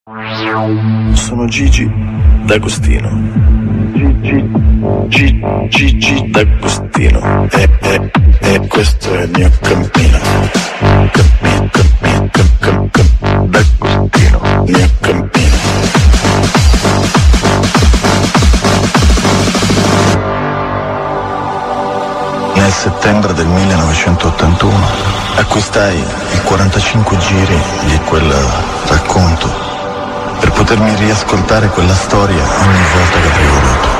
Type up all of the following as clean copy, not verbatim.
Sono Gigi D'Agostino. Gigi D'Agostino. E questo è il mio cammino. D'Agostino, mio cammino. Nel settembre del 1981 acquistai i 45 giri di quel racconto per potermi riascoltare quella storia ogni volta che avrei voluto.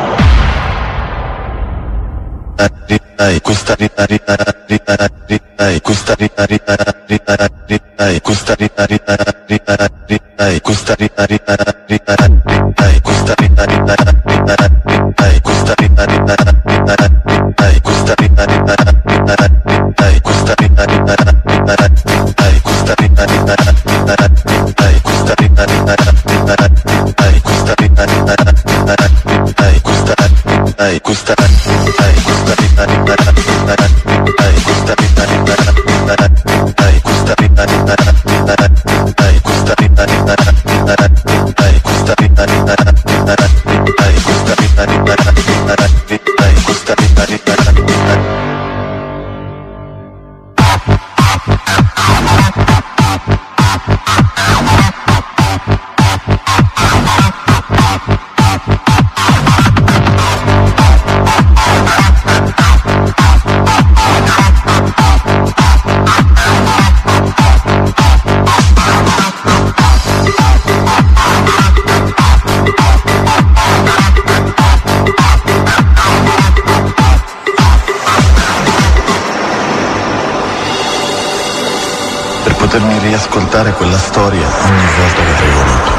Potermi riascoltare quella storia ogni volta che avrei voluto.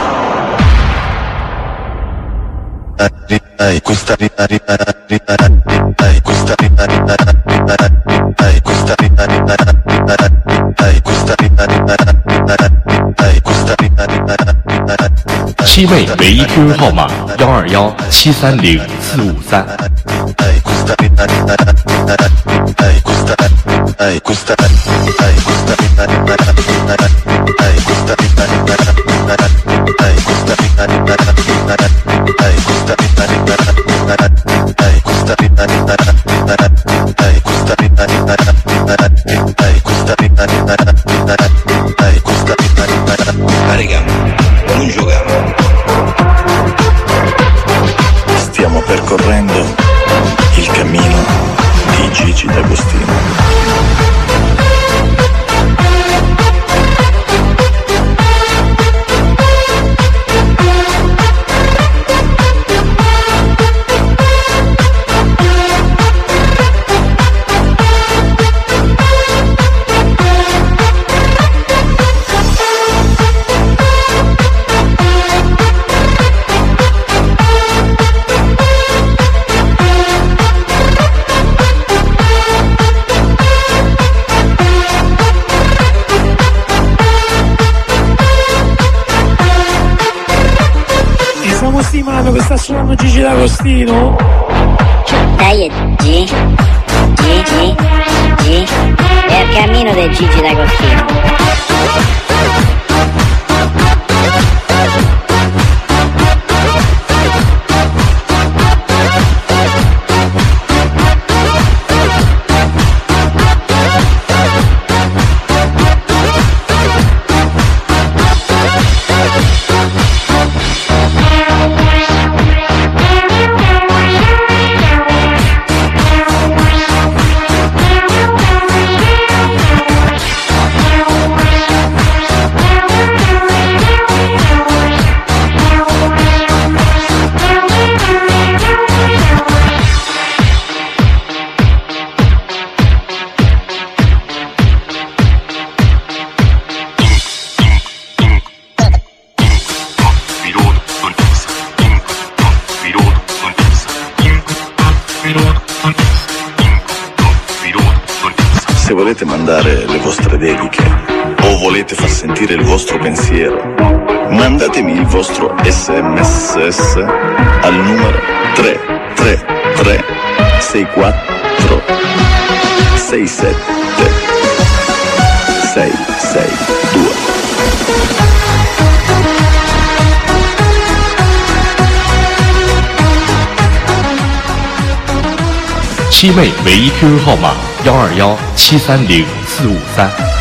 七位唯一 QQ 号码121730453。 Non giocare. Stiamo percorrendo il cammino di Gigi D'Agostino. Mano che sta suonando Gigi D'Agostino. Dai, G è il cammino del Gigi D'Agostino. Se volete mandare le vostre dediche o volete far sentire il vostro pensiero, mandatemi il vostro SMS al numero 333 64 67 662. 七妹唯一 QQ 号码：121730453。